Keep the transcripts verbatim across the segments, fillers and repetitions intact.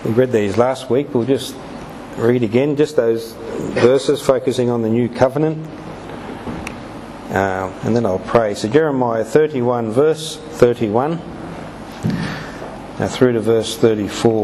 We read these last week. We'll just read again, just those verses focusing on the new covenant. Uh, and then I'll pray. So Jeremiah thirty-one, verse thirty-one, now through to verse thirty-four.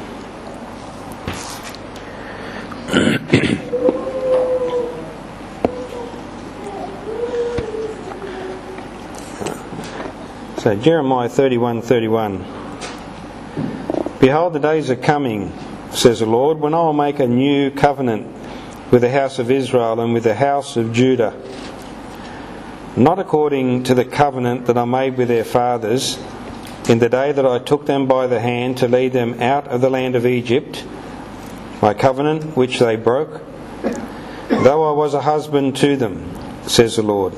So Jeremiah thirty-one, thirty-one. Behold, the days are coming, says the Lord, when I will make a new covenant with the house of Israel and with the house of Judah, not according to the covenant that I made with their fathers in the day that I took them by the hand to lead them out of the land of Egypt, my covenant which they broke, though I was a husband to them, says the Lord.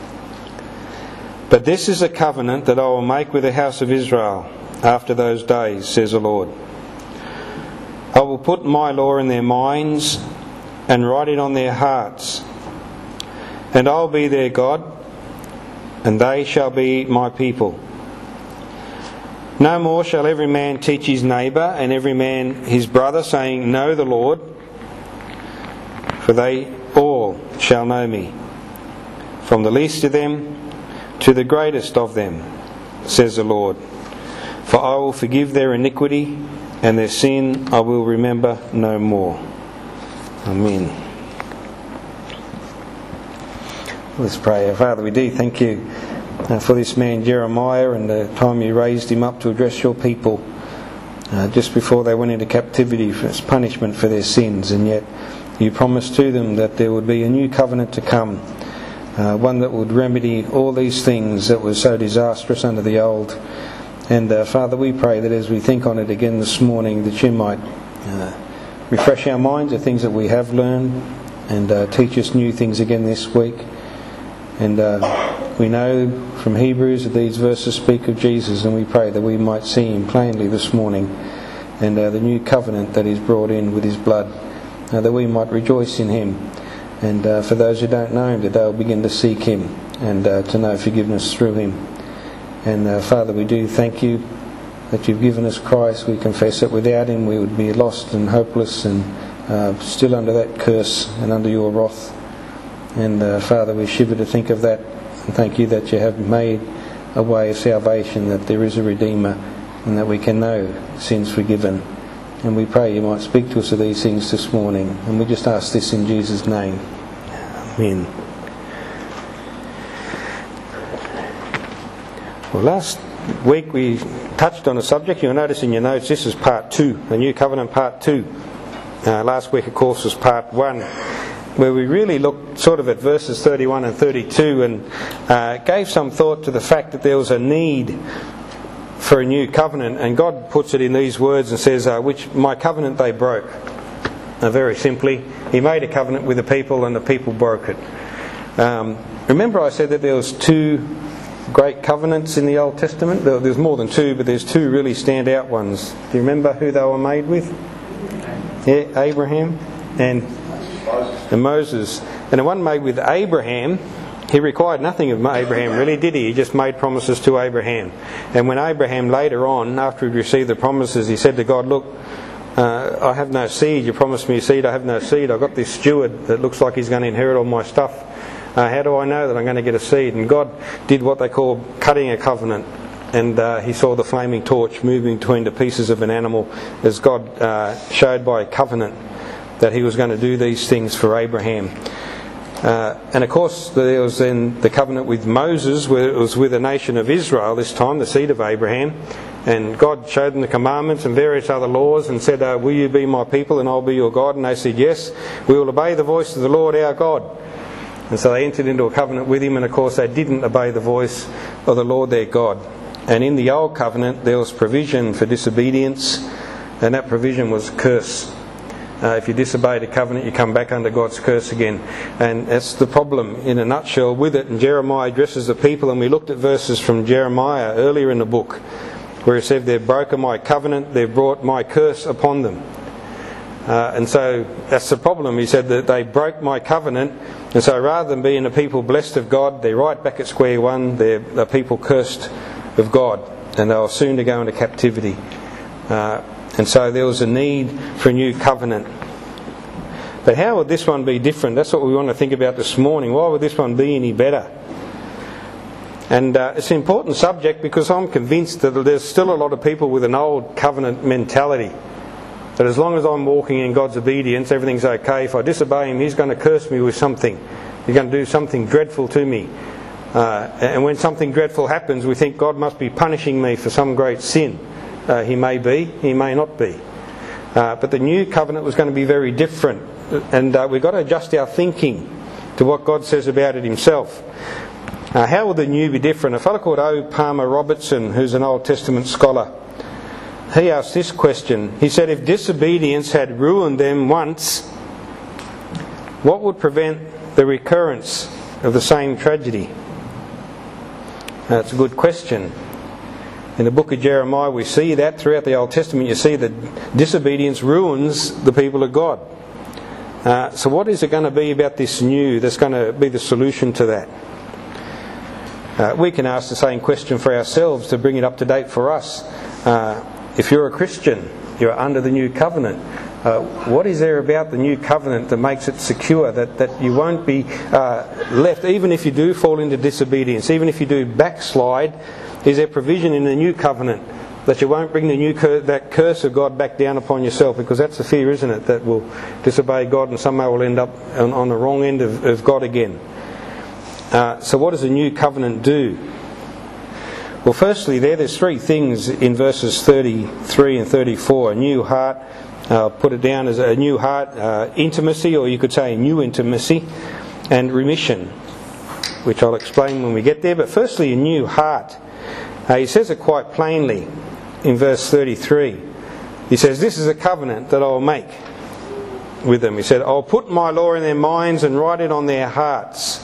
But this is a covenant that I will make with the house of Israel after those days, says the Lord. I will put my law in their minds and write it on their hearts, and I will be their God, and they shall be my people. No more shall every man teach his neighbour and every man his brother, saying, Know the Lord, for they all shall know me, from the least of them to the greatest of them, says the Lord. For I will forgive their iniquity, and their sin I will remember no more. Amen. Let's pray. Father, we do thank you uh, for this man Jeremiah and the time you raised him up to address your people uh, just before they went into captivity as punishment for their sins, and yet you promised to them that there would be a new covenant to come, uh, one that would remedy all these things that were so disastrous under the old. And uh, Father, we pray that as we think on it again this morning, that you might uh, refresh our minds of things that we have learned, and uh, teach us new things again this week. And uh, we know from Hebrews that these verses speak of Jesus, and we pray that we might see him plainly this morning, and uh, the new covenant that is brought in with his blood, uh, that we might rejoice in him. And uh, for those who don't know him, that they'll begin to seek him and uh, to know forgiveness through him. And uh, Father, we do thank you that you've given us Christ. We confess that without him we would be lost and hopeless and uh, still under that curse and under your wrath. And uh, Father, we shiver to think of that, and thank you that you have made a way of salvation, that there is a Redeemer, and that we can know sins forgiven. And we pray you might speak to us of these things this morning, and we just ask this in Jesus' name. Amen. Well, last week we touched on a subject. You'll notice in your notes this is part two, the New Covenant part two. Uh, last week, of course, was part one, where we really looked sort of at verses thirty-one and thirty-two and uh, gave some thought to the fact that there was a need for a new covenant. And God puts it in these words and says, uh, which my covenant they broke. Uh, very simply, he made a covenant with the people and the people broke it. Um, remember I said that there was two great covenants in the Old Testament? There's more than two, but there's two really standout ones. Do you remember who they were made with? Yeah, Abraham and, and Moses. And the one made with Abraham, he required nothing of Abraham really, did he? He just made promises to Abraham. And when Abraham later on, after he'd received the promises, he said to God, look, uh, I have no seed. You promised me a seed. I have no seed. I've got this steward that looks like he's going to inherit all my stuff. Uh, how do I know that I'm going to get a seed? And God did what they call cutting a covenant. And uh, he saw the flaming torch moving between the pieces of an animal as God uh, showed by a covenant that he was going to do these things for Abraham. Uh, and of course there was then the covenant with Moses, where it was with the nation of Israel this time, the seed of Abraham. And God showed them the commandments and various other laws and said, uh, will you be my people and I'll be your God? And they said, yes, we will obey the voice of the Lord our God. And so they entered into a covenant with him, and of course they didn't obey the voice of the Lord their God. And in the old covenant there was provision for disobedience, and that provision was curse. Uh, if you disobey the covenant, you come back under God's curse again. And that's the problem in a nutshell with it. And Jeremiah addresses the people, and we looked at verses from Jeremiah earlier in the book where he said, they've broken my covenant, they've brought my curse upon them. Uh, and so that's the problem. He said that they broke my covenant, and so rather than being a people blessed of God, they're right back at square one. They're a people cursed of God, and they were soon to go into captivity. Uh, And so there was a need for a new covenant. But how would this one be different? That's what we want to think about this morning. Why would this one be any better? And uh, it's an important subject because I'm convinced that there's still a lot of people with an old covenant mentality. That as long as I'm walking in God's obedience, everything's okay. If I disobey Him, He's going to curse me with something. He's going to do something dreadful to me. Uh, and when something dreadful happens, we think God must be punishing me for some great sin. Uh, he may be, He may not be. Uh, but the new covenant was going to be very different. And uh, we've got to adjust our thinking to what God says about it Himself. Uh, how will the new be different? A fellow called O. Palmer Robertson, who's an Old Testament scholar, he asked this question. He said, if disobedience had ruined them once, what would prevent the recurrence of the same tragedy? That's a good question. In the book of Jeremiah we see that. Throughout the Old Testament you see that disobedience ruins the people of God. Uh, so what is it going to be about this new that's going to be the solution to that? Uh, we can ask the same question for ourselves to bring it up to date for us. Uh, if you're a Christian, you're under the new covenant. Uh, what is there about the new covenant that makes it secure, that, that you won't be uh, left, even if you do fall into disobedience, even if you do backslide? Is there provision in the new covenant that you won't bring the new cur- that curse of God back down upon yourself? Because that's the fear, isn't it? That we'll disobey God and somehow we'll end up on, on the wrong end of, of God again. Uh, so what does the new covenant do? Well, firstly, there, there's three things in verses thirty-three and thirty-four. A new heart, uh, put it down as a new heart, uh, intimacy, or you could say new intimacy, and remission, which I'll explain when we get there. But firstly, a new heart. Uh, he says it quite plainly in verse thirty-three. He says, this is a covenant that I'll make with them. He said, I'll put my law in their minds and write it on their hearts.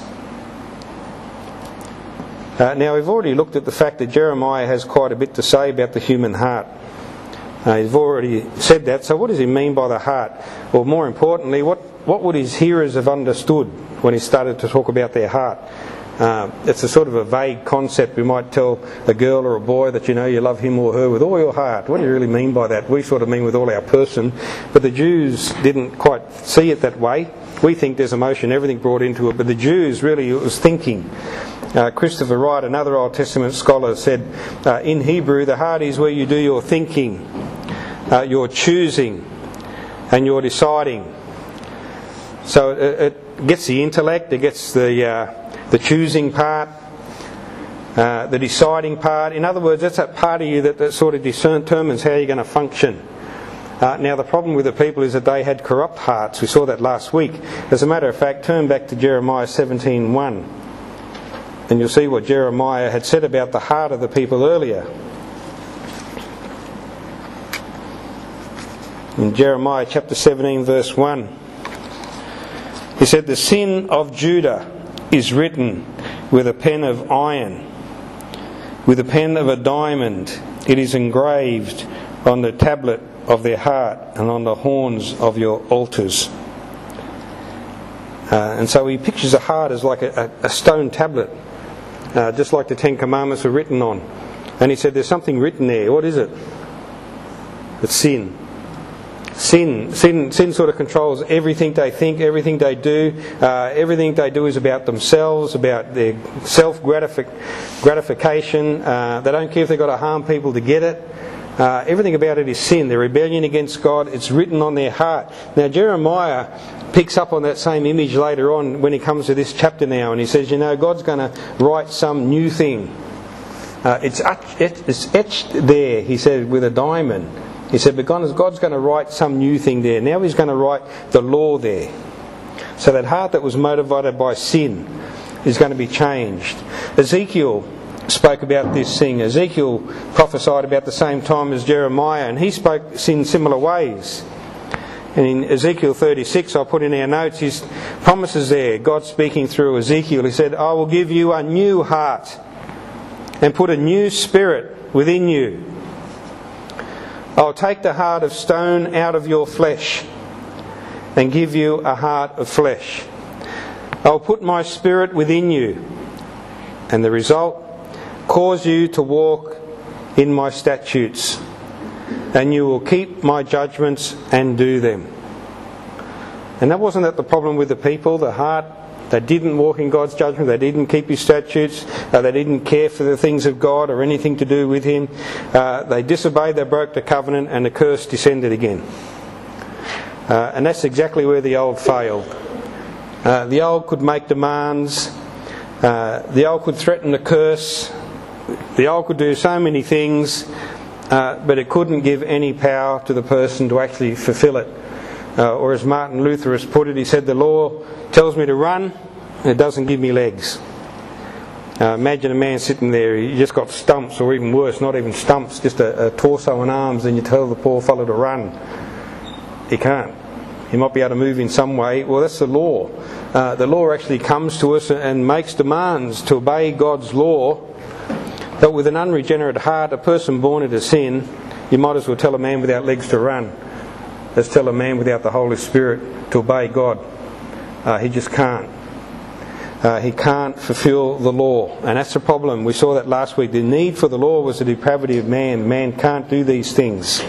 Uh, now we've already looked at the fact that Jeremiah has quite a bit to say about the human heart. Uh, he's already said that. So what does he mean by the heart? Or more importantly, what, what would his hearers have understood when he started to talk about their heart? Uh, it's a sort of a vague concept. We might tell a girl or a boy that you know you love him or her with all your heart. What do you really mean by that? We sort of mean with all our person. But the Jews didn't quite see it that way. We think there's emotion, everything brought into it. But the Jews really, it was thinking. Uh, Christopher Wright, another Old Testament scholar, said uh, in Hebrew the heart is where you do your thinking, uh, your choosing and your deciding. So it, it gets the intellect, it gets the uh, the choosing part, uh, the deciding part. In other words, that's that part of you that, that sort of determines how you're going to function. Uh, now the problem with the people is that they had corrupt hearts. We saw that last week. As a matter of fact, turn back to Jeremiah seventeen one. And you'll see what Jeremiah had said about the heart of the people earlier. In Jeremiah chapter seventeen verse one, he said, the sin of Judah is written with a pen of iron, with a pen of a diamond. It is engraved on the tablet of their heart and on the horns of your altars. Uh, and so he pictures a heart as like a, a, a stone tablet. Uh, just like the Ten Commandments were written on. And he said there's something written there. What is it? It's sin. Sin. Sin Sin sort of controls everything they think, everything they do. Uh, everything they do is about themselves, about their self-gratification. Uh, they don't care if they've got to harm people to get it. Uh, everything about it is sin. Their rebellion against God, it's written on their heart. Now Jeremiah picks up on that same image later on when he comes to this chapter now, and he says, you know, God's going to write some new thing. Uh, it's, it's etched there, he said, with a diamond. He said, but God's going to write some new thing there. Now he's going to write the law there. So that heart that was motivated by sin is going to be changed. Ezekiel spoke about this thing. Ezekiel prophesied about the same time as Jeremiah, and he spoke in similar ways. And in Ezekiel thirty-six, I put in our notes his promises there. God speaking through Ezekiel. He said, I will give you a new heart and put a new spirit within you. I'll take the heart of stone out of your flesh and give you a heart of flesh. I'll put my spirit within you, and the result, cause you to walk in my statutes and you will keep my judgments and do them. And that wasn't that the problem with the people, the heart. They didn't walk in God's judgment, they didn't keep his statutes, uh, they didn't care for the things of God or anything to do with him. Uh, they disobeyed, they broke the covenant, and the curse descended again. Uh, and that's exactly where the old failed. Uh, the old could make demands, uh, the old could threaten the curse, the old could do so many things, uh, but it couldn't give any power to the person to actually fulfill it. Uh, or as Martin Luther has put it, he said, the law tells me to run, and it doesn't give me legs. Uh, imagine a man sitting there, he just got stumps, or even worse, not even stumps, just a, a torso and arms, and you tell the poor fellow to run. He can't. He might be able to move in some way. Well, that's the law. Uh, the law actually comes to us and makes demands to obey God's law. But with an unregenerate heart, a person born into sin, you might as well tell a man without legs to run as tell a man without the Holy Spirit to obey God. Uh, he just can't. Uh, he can't fulfill the law. And that's the problem. We saw that last week. The need for the law was the depravity of man. Man can't do these things.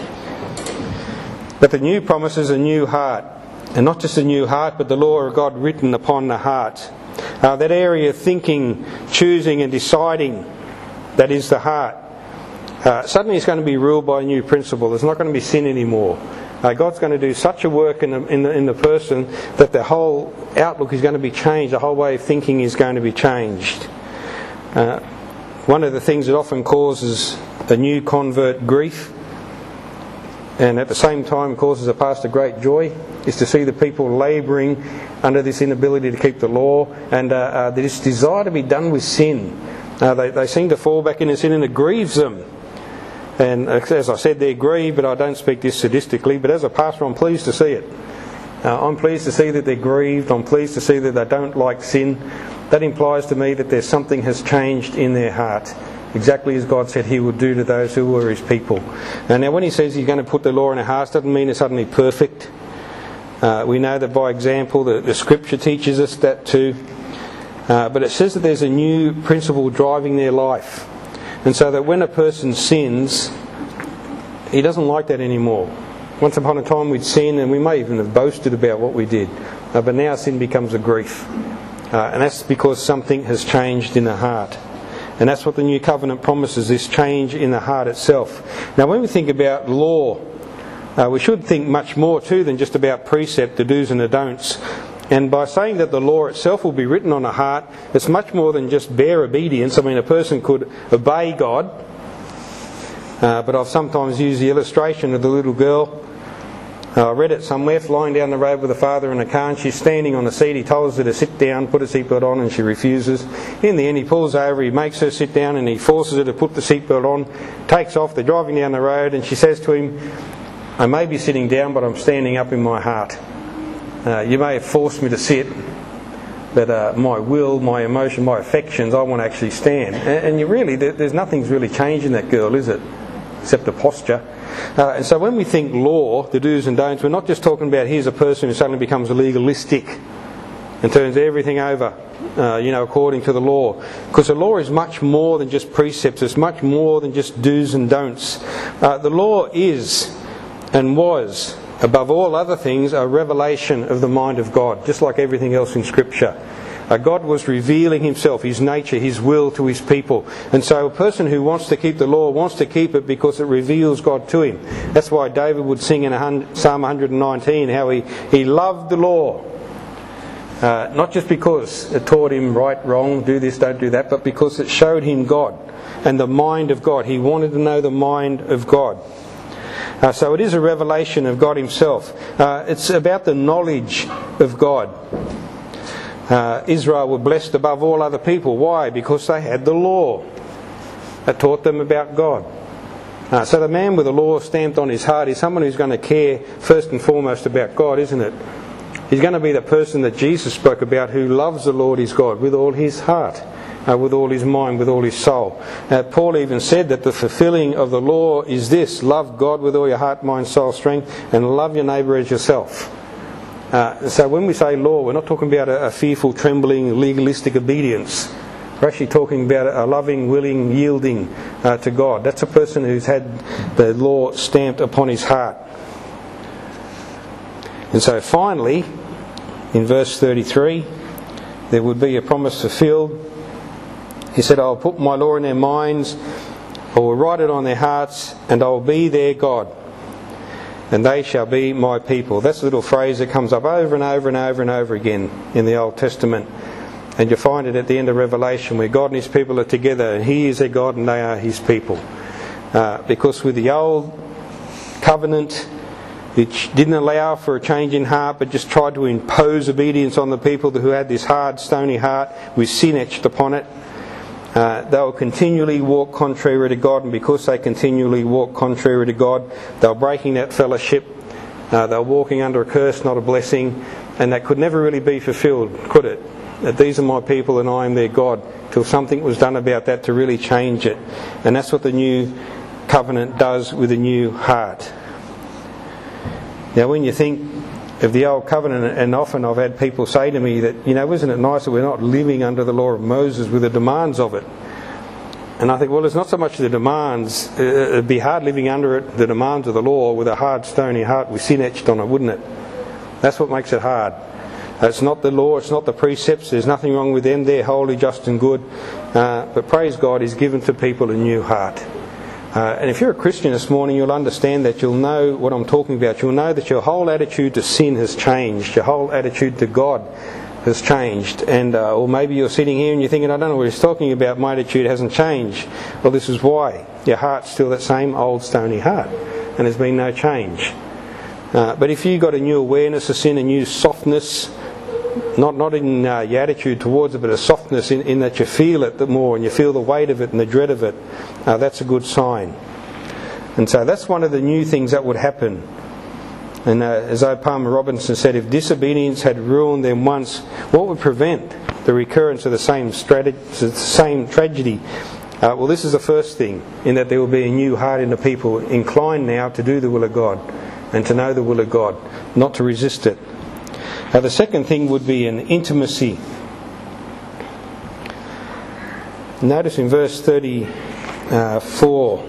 But the new promise is a new heart. And not just a new heart, but the law of God written upon the heart. Uh, that area of thinking, choosing and deciding, that is the heart. Uh, suddenly it's going to be ruled by a new principle. There's not going to be sin anymore. Uh, God's going to do such a work in the, in, the, in the person that the whole outlook is going to be changed. The whole way of thinking is going to be changed. Uh, one of the things that often causes a new convert grief, and at the same time causes a pastor great joy, is to see the people labouring under this inability to keep the law, and uh, uh, this desire to be done with sin. Uh, they, they seem to fall back into sin, and it grieves them. And as I said, they're grieved, but I don't speak this sadistically. But as a pastor, I'm pleased to see it. Uh, I'm pleased to see that they're grieved. I'm pleased to see that they don't like sin. That implies to me that there's something has changed in their heart, exactly as God said He would do to those who were His people. And now when He says He's going to put the law in our hearts, doesn't mean it's suddenly perfect. Uh, we know that by example, the, the Scripture teaches us that too. Uh, but it says that there's a new principle driving their life. And so that when a person sins, he doesn't like that anymore. Once upon a time we'd sin, and we may even have boasted about what we did. Uh, but now sin becomes a grief. Uh, and that's because something has changed in the heart. And that's what the new covenant promises, this change in the heart itself. Now when we think about law, uh, we should think much more too than just about precept, the do's and the don'ts. And by saying that the law itself will be written on a heart, it's much more than just bare obedience. I mean, a person could obey God, uh, but I've sometimes used the illustration of the little girl. Uh, I read it somewhere, flying down the road with her father in a car, and she's standing on the seat. He tells her to sit down, put a seatbelt on, and she refuses. In the end, he pulls over, he makes her sit down, and he forces her to put the seatbelt on, takes off. They're driving down the road, and she says to him, I may be sitting down, but I'm standing up in my heart. Uh, you may have forced me to sit, but uh, my will, my emotion, my affections, I want to actually stand. And, and you really, there, there's nothing's really changed in that girl, is it? Except the posture. Uh, and so when we think law, the do's and don'ts, we're not just talking about here's a person who suddenly becomes legalistic and turns everything over, uh, you know, according to the law. Because the law is much more than just precepts. It's much more than just do's and don'ts. Uh, the law is and was, above all other things, a revelation of the mind of God, just like everything else in Scripture. Uh, God was revealing Himself, His nature, His will to His people. And so a person who wants to keep the law wants to keep it because it reveals God to him. That's why David would sing in Psalm one nineteen how he, he loved the law. Uh, not just because it taught him right, wrong, do this, don't do that, but because it showed him God and the mind of God. He wanted to know the mind of God. Uh, so it is a revelation of God Himself. Uh, it's about the knowledge of God. Uh, Israel were blessed above all other people. Why? Because they had the law that taught them about God. Uh, so the man with the law stamped on his heart is someone who's going to care first and foremost about God, isn't it? He's going to be the person that Jesus spoke about, who loves the Lord his God with all his heart, uh, with all his mind, with all his soul. Uh, Paul even said that the fulfilling of the law is this: love God with all your heart, mind, soul, strength, and love your neighbour as yourself. Uh, so when we say law, we're not talking about a, a fearful, trembling, legalistic obedience. We're actually talking about a loving, willing, yielding uh, to God. That's a person who's had the law stamped upon his heart. And so finally, in verse thirty-three, there would be a promise fulfilled. He said, I'll put my law in their minds, I will write it on their hearts, and I will be their God, and they shall be my people. That's a little phrase that comes up over and over and over and over again in the Old Testament. And you find it at the end of Revelation, where God and His people are together, and He is their God and they are His people. Uh, because with the old covenant, which didn't allow for a change in heart, but just tried to impose obedience on the people who had this hard, stony heart with sin etched upon it, uh, they will continually walk contrary to God, and because they continually walk contrary to God, they're breaking that fellowship. Uh, they're walking under a curse, not a blessing, and that could never really be fulfilled, could it? That these are my people and I am their God, till something was done about that to really change it. And that's what the new covenant does with a new heart. Now when you think of the old covenant, and often I've had people say to me that, you know, isn't it nice that we're not living under the law of Moses with the demands of it? And I think, well, it's not so much the demands. It'd be hard living under it, the demands of the law, with a hard, stony heart with sin etched on it, wouldn't it? That's what makes it hard. It's not the law, it's not the precepts, there's nothing wrong with them, they're holy, just and good. Uh, but praise God, He's given to people a new heart. Uh, and if you're a Christian this morning, you'll understand that, you'll know what I'm talking about. You'll know that your whole attitude to sin has changed, your whole attitude to God has changed. And uh, or maybe you're sitting here and you're thinking, I don't know what he's talking about, my attitude hasn't changed. Well, this is why. Your heart's still that same old stony heart, and there's been no change. Uh, but if you've got a new awareness of sin, a new softness, Not not in uh, your attitude towards it, but a softness in, in that you feel it the more, and you feel the weight of it and the dread of it, uh, that's a good sign. And so that's one of the new things that would happen. And uh, as O. Palmer Robinson said, if disobedience had ruined them once, what would prevent the recurrence of the same, strate- the same tragedy? Uh, well, this is the first thing, in that there will be a new heart in the people, inclined now to do the will of God and to know the will of God, not to resist it. Now the second thing would be an intimacy. Notice in verse thirty-four,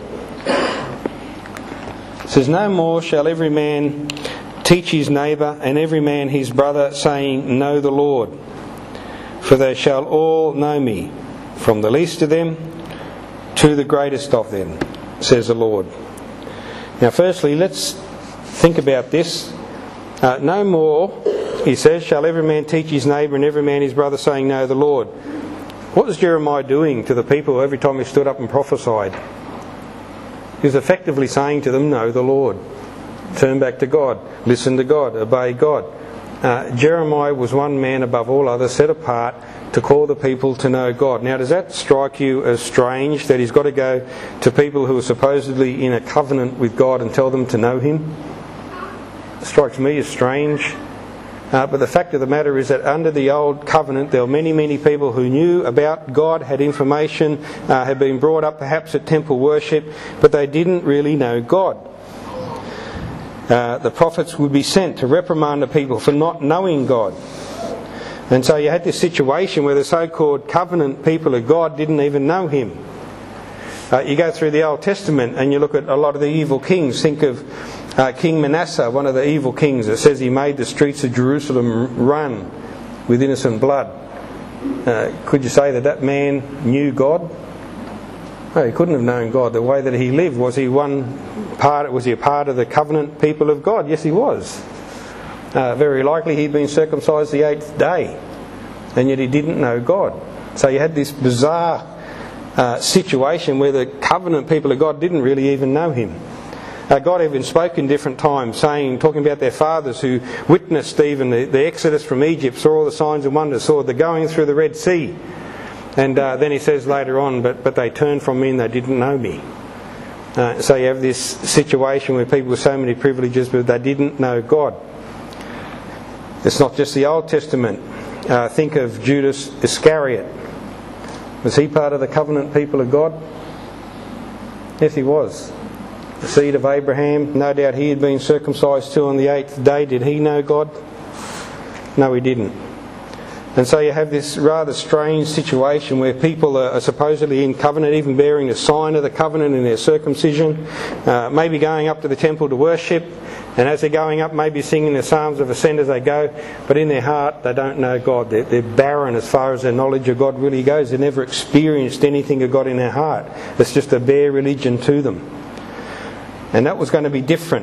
it says, no more shall every man teach his neighbour and every man his brother, saying, know the Lord. For they shall all know me, from the least of them to the greatest of them, says the Lord. Now firstly, let's think about this. Uh, no more, he says, shall every man teach his neighbour and every man his brother, saying, know the Lord. What was Jeremiah doing to the people every time he stood up and prophesied? He was effectively saying to them, know the Lord. Turn back to God. Listen to God. Obey God. Uh, Jeremiah was one man above all others, set apart to call the people to know God. Now, does that strike you as strange, that he's got to go to people who are supposedly in a covenant with God and tell them to know Him? It strikes me as strange. Uh, but the fact of the matter is that under the old covenant there were many, many people who knew about God, had information, uh, had been brought up perhaps at temple worship, but they didn't really know God. Uh, the prophets would be sent to reprimand the people for not knowing God. And so you had this situation where the so-called covenant people of God didn't even know Him. Uh, you go through the Old Testament and you look at a lot of the evil kings. Think of Uh, King Manasseh, one of the evil kings. It says he made the streets of Jerusalem run with innocent blood. Uh, could you say that that man knew God? No, he couldn't have known God. The way that he lived, was he one part? Was he a part of the covenant people of God? Yes, he was. Uh, very likely he'd been circumcised the eighth day, and yet he didn't know God. So you had this bizarre uh, situation where the covenant people of God didn't really even know Him. Uh, God even spoke in different times, saying, talking about their fathers who witnessed even the, the exodus from Egypt, saw all the signs and wonders, saw the going through the Red Sea. And uh, then he says later on, but, but they turned from me and they didn't know me. Uh, so you have this situation where people with so many privileges, but they didn't know God. It's not just the Old Testament. Uh, think of Judas Iscariot. Was he part of the covenant people of God? Yes, he was. The seed of Abraham. No doubt he had been circumcised too on the eighth day. Did he know God? No, he didn't. And so you have this rather strange situation where people are, are supposedly in covenant, even bearing the sign of the covenant in their circumcision, uh, maybe going up to the temple to worship, and as they're going up maybe singing the psalms of ascent as they go, but in their heart they don't know God. They're, they're barren as far as their knowledge of God really goes. They've never experienced anything of God in their heart. It's just a bare religion to them. And that was going to be different.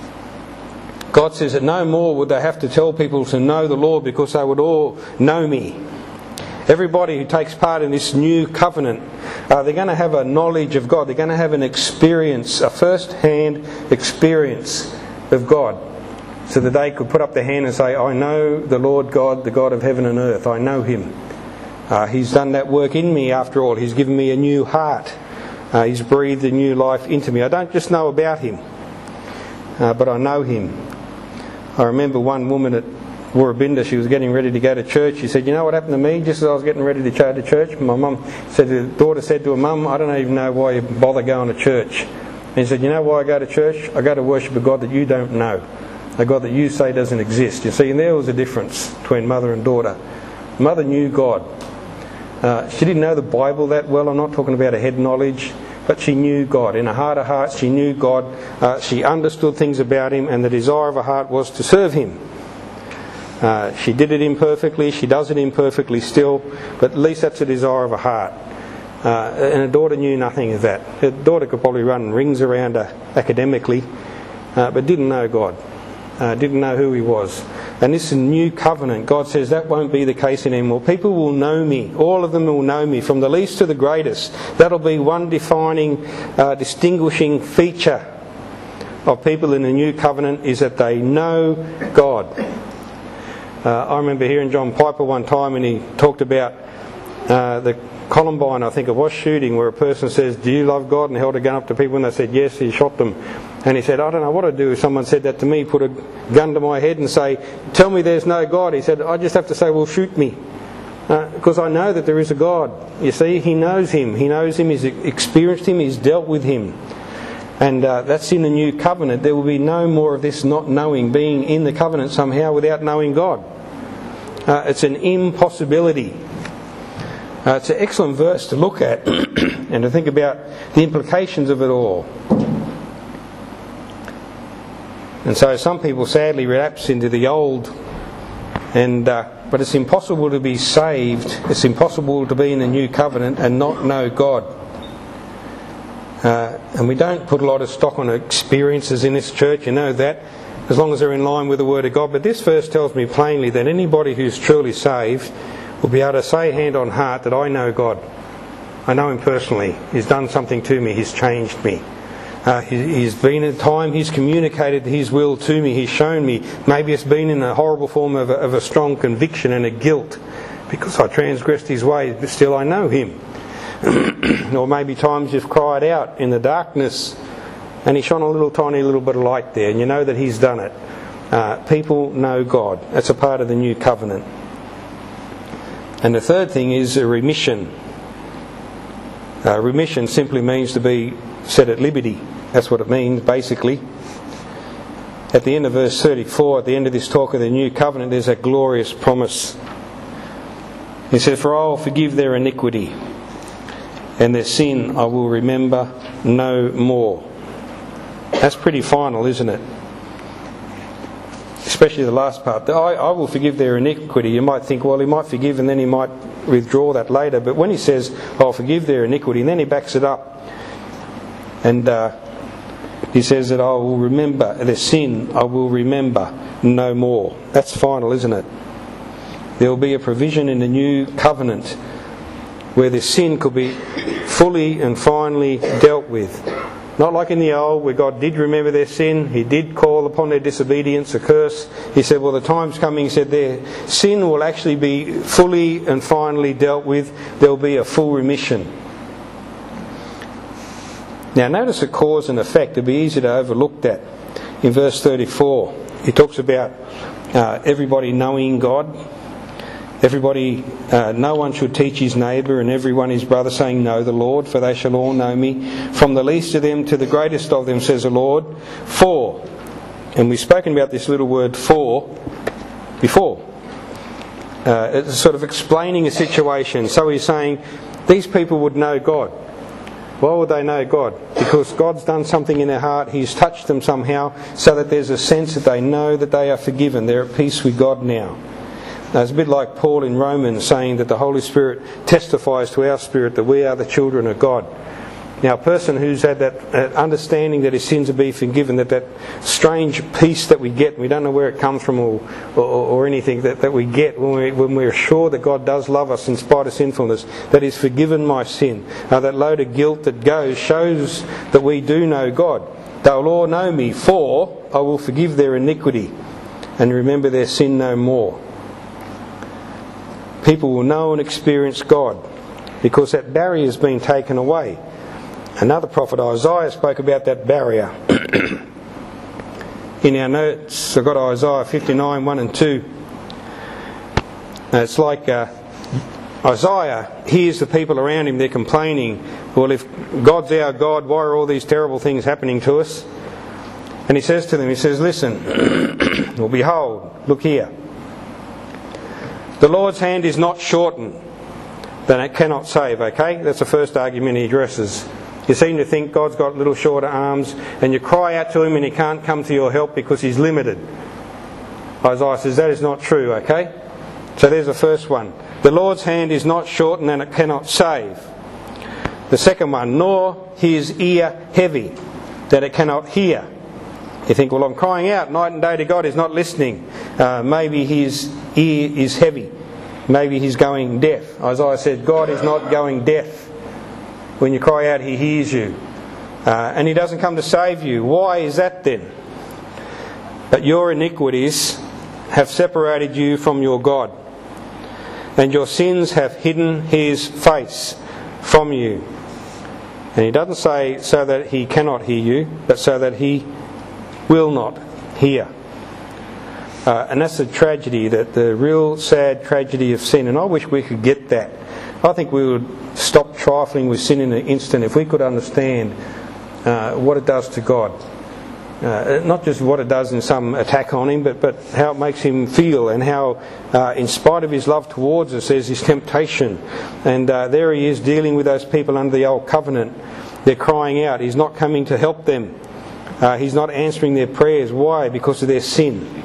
God says that no more would they have to tell people to know the Lord, because they would all know me. Everybody who takes part in this new covenant, uh, they're going to have a knowledge of God. They're going to have an experience, a first-hand experience of God, so that they could put up their hand and say, I know the Lord God, the God of heaven and earth. I know Him. Uh, he's done that work in me after all. He's given me a new heart. Uh, he's breathed a new life into me. I don't just know about Him, uh, but I know Him. I remember one woman at Woorabinda, she was getting ready to go to church. She said, you know what happened to me? Just as I was getting ready to go to church, my mum said, the daughter said to her mum, I don't even know why you bother going to church. And he said, you know why I go to church? I go to worship a God that you don't know, a God that you say doesn't exist. You see, and there was a difference between mother and daughter. Mother knew God. Uh, she didn't know the Bible that well. I'm not talking about her head knowledge. But she knew God. In her heart of hearts, she knew God. Uh, she understood things about Him, and the desire of her heart was to serve Him. Uh, she did it imperfectly. She does it imperfectly still. But at least that's the desire of her heart. Uh, and her daughter knew nothing of that. Her daughter could probably run rings around her academically, uh, but didn't know God. Uh, didn't know who He was. And this new covenant, God says that won't be the case anymore. People will know me. All of them will know me, from the least to the greatest. That'll be one defining, uh, distinguishing feature of people in the new covenant, is that they know God. Uh, I remember hearing John Piper one time, and he talked about uh, the Columbine, I think it was, shooting, where a person says, do you love God? And held a gun up to people, and they said yes. He shot them. And he said, I don't know what I'd do if someone said that to me, put a gun to my head and say, tell me there's no God. He said, I just have to say, well, shoot me. Uh, because I know that there is a God. You see, he knows Him. He knows Him. He's experienced Him. He's dealt with Him. And uh, that's in the new covenant. There will be no more of this not knowing, being in the covenant somehow without knowing God. Uh, it's an impossibility. Uh, it's an excellent verse to look at and to think about the implications of it all. And so some people sadly relapse into the old, and uh, but it's impossible to be saved, it's impossible to be in the new covenant and not know God. Uh, and we don't put a lot of stock on experiences in this church, you know that, as long as they're in line with the Word of God. But this verse tells me plainly that anybody who's truly saved will be able to say hand on heart that I know God. I know Him personally. He's done something to me. He's changed me. Uh, he, he's been in time, He's communicated His will to me, He's shown me. Maybe it's been in a horrible form of a, of a strong conviction and a guilt because I transgressed His ways, but still I know Him. Or maybe times you've cried out in the darkness and He shone a little tiny little bit of light there, and you know that He's done it. Uh, people know God. That's a part of the new covenant. And the third thing is a remission. Uh, remission simply means to be set at liberty. That's what it means, basically. At the end of verse thirty-four, at the end of this talk of the new covenant, there's a glorious promise. He says, for I will forgive their iniquity, and their sin I will remember no more. That's pretty final, isn't it? Especially the last part. I, I will forgive their iniquity. You might think, well, He might forgive and then He might withdraw that later. But when He says, I'll forgive their iniquity, and then He backs it up. And uh, He says that I will remember their sin, I will remember no more. That's final, isn't it? There will be a provision in the new covenant where their sin could be fully and finally dealt with. Not like in the old, where God did remember their sin, He did call upon their disobedience a curse. He said, well, the time's coming, He said, their sin will actually be fully and finally dealt with. There will be a full remission. Now notice the cause and effect. It'll be easy to overlook that. In verse thirty-four, he talks about uh, everybody knowing God. Everybody, uh, no one should teach his neighbour and everyone his brother, saying, know the Lord, for they shall all know me. From the least of them to the greatest of them, says the Lord. For, and we've spoken about this little word for before. Uh, it's sort of explaining a situation. So he's saying these people would know God. Why would they know God? Because God's done something in their heart. He's touched them somehow, so that there's a sense that they know that they are forgiven. They're at peace with God now. Now, it's a bit like Paul in Romans saying that the Holy Spirit testifies to our spirit that we are the children of God. Now, a person who's had that uh, understanding that his sins are being forgiven, that that strange peace that we get, we don't know where it comes from or, or, or anything, that, that we get when, we, when we're sure that God does love us in spite of sinfulness, that He's forgiven my sin. Uh, that load of guilt that goes shows that we do know God. They'll all know me, for I will forgive their iniquity and remember their sin no more. People will know and experience God because that barrier has been taken away. Another prophet, Isaiah, spoke about that barrier. In our notes, I've got Isaiah fifty-nine, one and two. Now, it's like uh, Isaiah hears the people around him, they're complaining, well, if God's our God, why are all these terrible things happening to us? And he says to them, he says, listen, well, behold, look here. The Lord's hand is not shortened, then it cannot save, okay? That's the first argument he addresses. You seem to think God's got little shorter arms, and you cry out to Him and He can't come to your help because He's limited. Isaiah says that is not true, okay? So there's the first one. The Lord's hand is not shortened and it cannot save. The second one, nor His ear heavy, that it cannot hear. You think, well, I'm crying out night and day to God, He's not listening. Uh, maybe His ear is heavy. Maybe He's going deaf. Isaiah said, God is not going deaf. When you cry out, He hears you. Uh, and He doesn't come to save you. Why is that then? But your iniquities have separated you from your God, and your sins have hidden His face from you. And He doesn't say so that He cannot hear you, but so that He will not hear. Uh, and that's the tragedy, that the real sad tragedy of sin. And I wish we could get that. I think we would stop trifling with sin in an instant if we could understand uh, what it does to God. Uh, not just what it does in some attack on Him, but, but how it makes Him feel, and how uh, in spite of His love towards us there's this temptation. And uh, there He is dealing with those people under the old covenant. They're crying out. He's not coming to help them. Uh, he's not answering their prayers. Why? Because of their sin.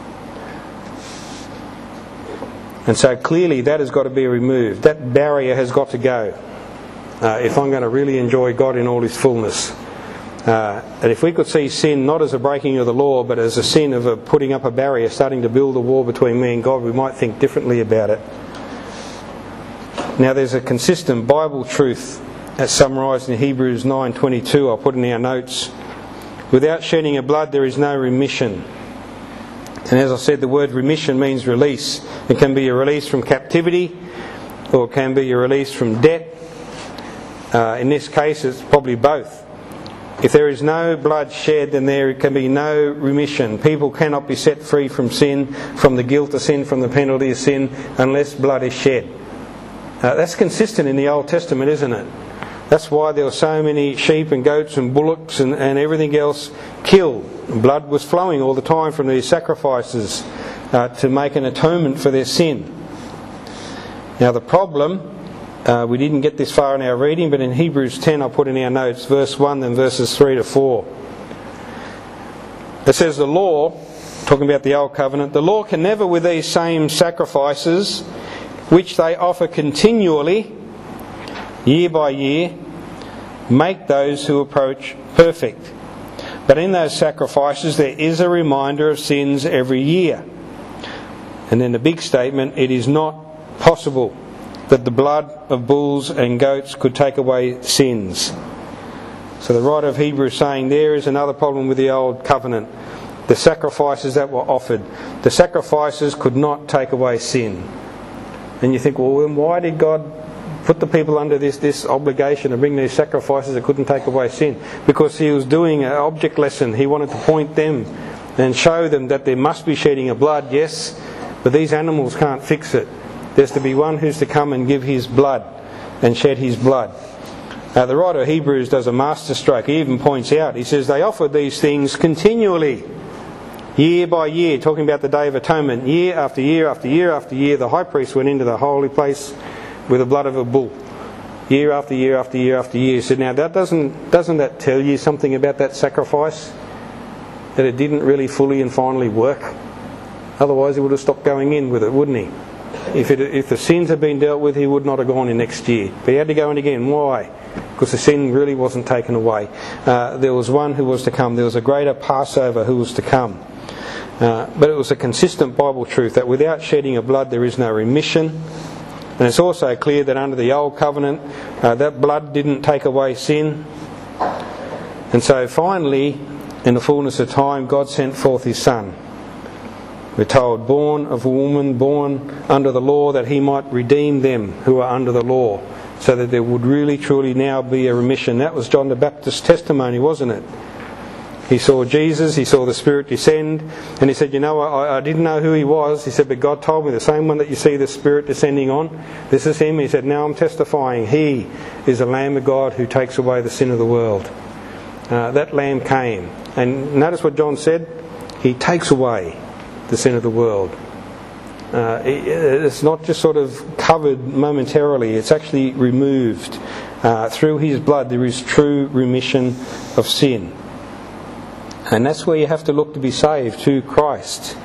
And so clearly that has got to be removed. That barrier has got to go. Uh, if I'm going to really enjoy God in all His fullness. Uh, and if we could see sin not as a breaking of the law, but as a sin of a putting up a barrier, starting to build a wall between me and God, we might think differently about it. Now there's a consistent Bible truth as summarised in Hebrews nine twenty-two. I'll put in our notes. Without shedding of blood there is no remission. And as I said, the word remission means release. It can be a release from captivity, or it can be a release from debt. Uh, in this case, it's probably both. If there is no blood shed, then there can be no remission. People cannot be set free from sin, from the guilt of sin, from the penalty of sin, unless blood is shed. Uh, that's consistent in the Old Testament, isn't it? That's why there were so many sheep and goats and bullocks and, and everything else killed. Blood was flowing all the time from these sacrifices uh, to make an atonement for their sin. Now the problem, uh, we didn't get this far in our reading, but in Hebrews ten I put in our notes, verse one and verses three to four. It says the law, talking about the old covenant, the law can never with these same sacrifices which they offer continually, year by year, make those who approach perfect. But in those sacrifices there is a reminder of sins every year. And then the big statement, it is not possible that the blood of bulls and goats could take away sins. So the writer of Hebrews is saying there is another problem with the old covenant. The sacrifices that were offered. The sacrifices could not take away sin. And you think, well, then why did God put the people under this, this obligation to bring these sacrifices that couldn't take away sin? Because He was doing an object lesson. He wanted to point them and show them that there must be shedding of blood, yes, but these animals can't fix it. There's to be one who's to come and give His blood and shed His blood. Uh, the writer of Hebrews does a masterstroke. He even points out, he says, they offered these things continually, Year by year, talking about the Day of Atonement, year after year after year after year, the high priest went into the holy place with the blood of a bull. Year after year after year after year. So now that doesn't doesn't that tell you something about that sacrifice? That it didn't really fully and finally work? Otherwise he would have stopped going in with it, wouldn't he? If, it, if the sins had been dealt with, he would not have gone in next year. But he had to go in again. Why? Because the sin really wasn't taken away. Uh, there was one who was to come. There was a greater Passover who was to come. Uh, but it was a consistent Bible truth that without shedding of blood there is no remission. And it's also clear that under the Old Covenant, uh, that blood didn't take away sin. And so finally, in the fullness of time, God sent forth His Son. We're told, born of a woman, born under the law, that He might redeem them who are under the law, so that there would really truly now be a remission. That was John the Baptist's testimony, wasn't it? He saw Jesus, he saw the Spirit descend, and he said, you know, I, I didn't know who He was. He said, but God told me, the same one that you see the Spirit descending on, this is Him. He said, now I'm testifying, He is the Lamb of God who takes away the sin of the world. Uh, that Lamb came. And notice what John said, He takes away the sin of the world. Uh, it, it's not just sort of covered momentarily, it's actually removed. Uh, through His blood there is true remission of sin. And that's where you have to look to be saved, to Christ.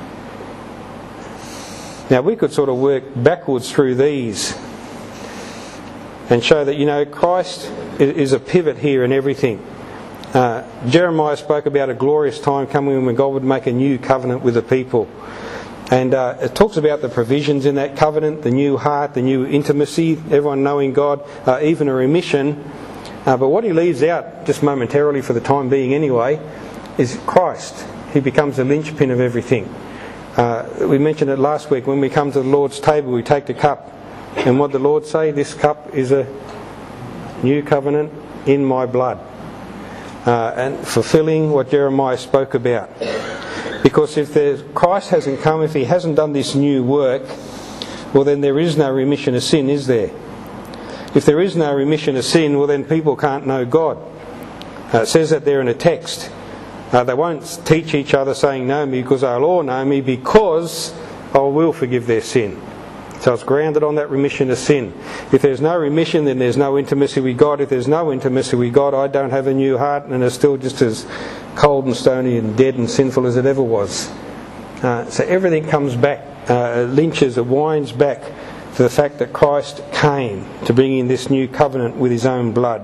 Now we could sort of work backwards through these and show that, you know, Christ is a pivot here in everything. Uh, Jeremiah spoke about a glorious time coming when God would make a new covenant with the people. And uh, it talks about the provisions in that covenant, the new heart, the new intimacy, everyone knowing God, uh, even a remission. Uh, but what he leaves out, just momentarily for the time being anyway, is Christ. He becomes the linchpin of everything. Uh, we mentioned it last week, when we come to the Lord's table we take the cup. And what did the Lord say? This cup is a new covenant in my blood. Uh, and fulfilling what Jeremiah spoke about. Because if there's, Christ hasn't come, if He hasn't done this new work, well then there is no remission of sin, is there? If there is no remission of sin, well then people can't know God. Uh, it says that there in a text. Uh, they won't teach each other saying, know me because they'll all know me, because I will forgive their sin. So it's grounded on that remission of sin. If there's no remission, then there's no intimacy with God. If there's no intimacy with God, I don't have a new heart, and it's still just as cold and stony and dead and sinful as it ever was. Uh, so everything comes back, uh, lynches, it winds back to the fact that Christ came to bring in this new covenant with His own blood.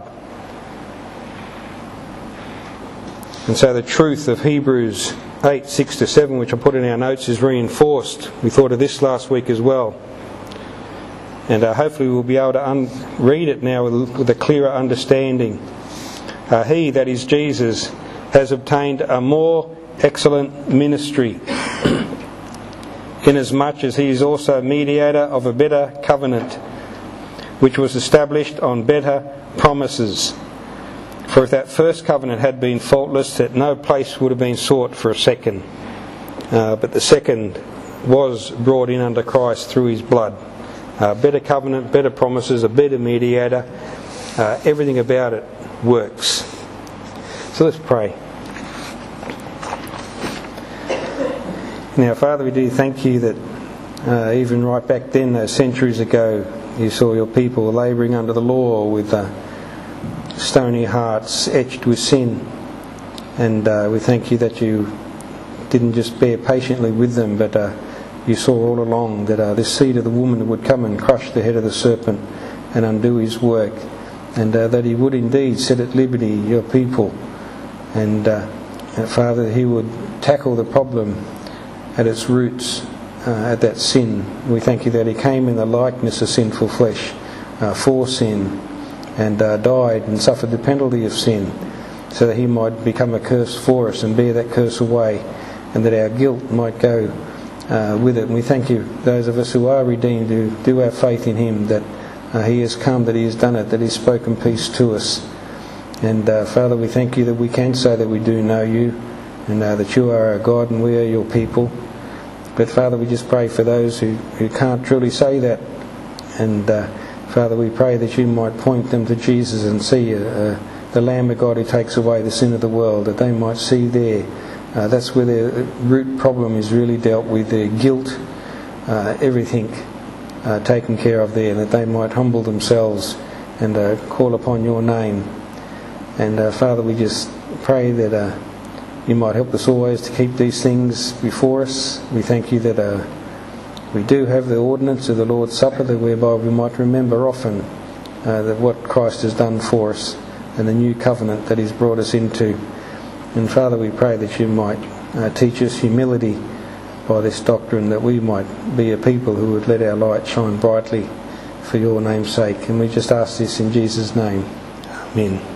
And so the truth of Hebrews eight, six to seven, which I put in our notes, is reinforced. We thought of this last week as well. And uh, hopefully we'll be able to un- read it now with, with a clearer understanding. Uh, he, that is Jesus, has obtained a more excellent ministry, inasmuch as He is also mediator of a better covenant, which was established on better promises. For if that first covenant had been faultless, that no place would have been sought for a second. Uh, but the second was brought in under Christ through His blood. Uh, better covenant, better promises, a better mediator. Uh, everything about it works. So let's pray. Now, Father, we do thank You that uh, even right back then, those centuries ago, You saw Your people labouring under the law with uh, stony hearts etched with sin. And uh, we thank You that You didn't just bear patiently with them, but uh, You saw all along that uh, this seed of the woman would come and crush the head of the serpent and undo his work, and uh, that He would indeed set at liberty Your people, and uh, uh, Father, He would tackle the problem at its roots, uh, at that sin. We thank You that He came in the likeness of sinful flesh uh, for sin, and uh, died and suffered the penalty of sin, so that He might become a curse for us and bear that curse away, and that our guilt might go Uh, with it. And we thank You, those of us who are redeemed, who do have faith in Him, that uh, He has come, that He has done it, that He's spoken peace to us. And uh, Father, we thank You that we can say that we do know You, and uh, that You are our God and we are Your people. But Father, we just pray for those who, who can't truly say that. And uh, Father, we pray that You might point them to Jesus and see uh, uh, the Lamb of God who takes away the sin of the world, that they might see there Uh, that's where their root problem is really dealt with, their guilt, uh, everything uh, taken care of there, that they might humble themselves and uh, call upon your name. And uh, Father, we just pray that uh, you might help us always to keep these things before us. We thank you that uh, we do have the ordinance of the Lord's Supper, that whereby we might remember often uh, that what Christ has done for us and the new covenant that He's brought us into. And Father, we pray that you might uh, teach us humility by this doctrine, that we might be a people who would let our light shine brightly for your name's sake. And we just ask this in Jesus' name. Amen.